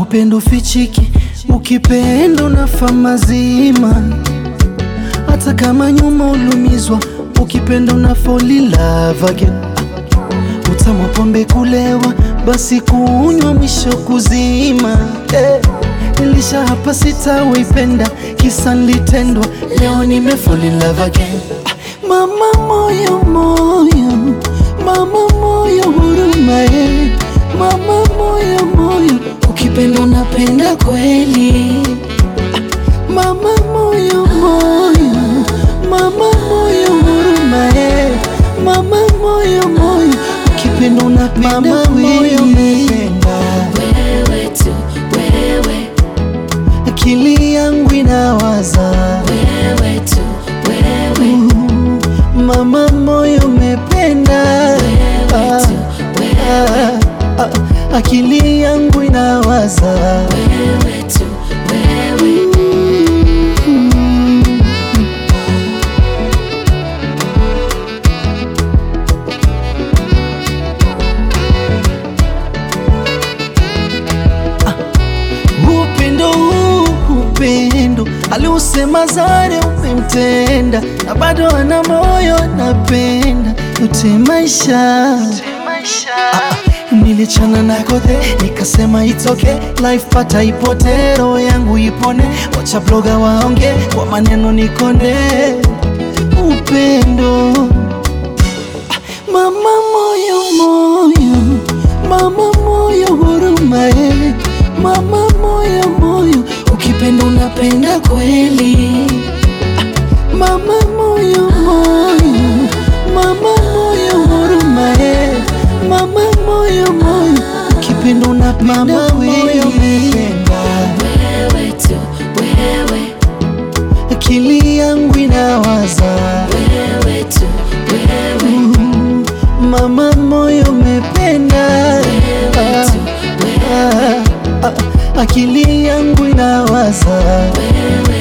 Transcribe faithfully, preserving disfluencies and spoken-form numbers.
upendo fichiki, ukipenda unafa mazima. Hata kama nyuma ulumizwa, ukipenda una fall in love again. Utamu wa pombe kulewa, basi kunywa mwisho kuzima. eh. Nilisha hapa sitawaipenda, kisa nilitendwa, leo nime fall in love again. Mama moyo moyo, mama moyo huruma eh. Mama moyo moyo, ukipenda unapenda kweli. Mama moyo moyo, mama moyo huruma eh. Mama moyo moyo, ukipenda unapenda kweli. Wewe tu, wewe, Akili yangu inawaza wewe tu, wewe, mm, mama moyo umependa. wewe tu, wewe, ah, ah, akili yangu inawaza wewe tu, wewe. mm. Upendo huu upendo aliusema Zare umemtenda, na bado ana moyo napenda yote maisha. Ah, ah, nilichana na kothe nikasema it's okay, life pata ipote, roho yangu ipone, wacha bloga waonge kwa maneno nikonde. Upendo mama moyo moyo, mama moyo huruma eh. Mama moyo moyo, ukipenda unapenda kweli. Mama moyo moyo, mama moyo huruma eh. Mama moyo moyo, ukipenda unapenda kweli. Wewe tu, wewe, Akili yangu inawaza wewe tu, wewe, mm, mama moyo umependa. wewe tu, wewe, ah, ah, akili yangu inawaza wewe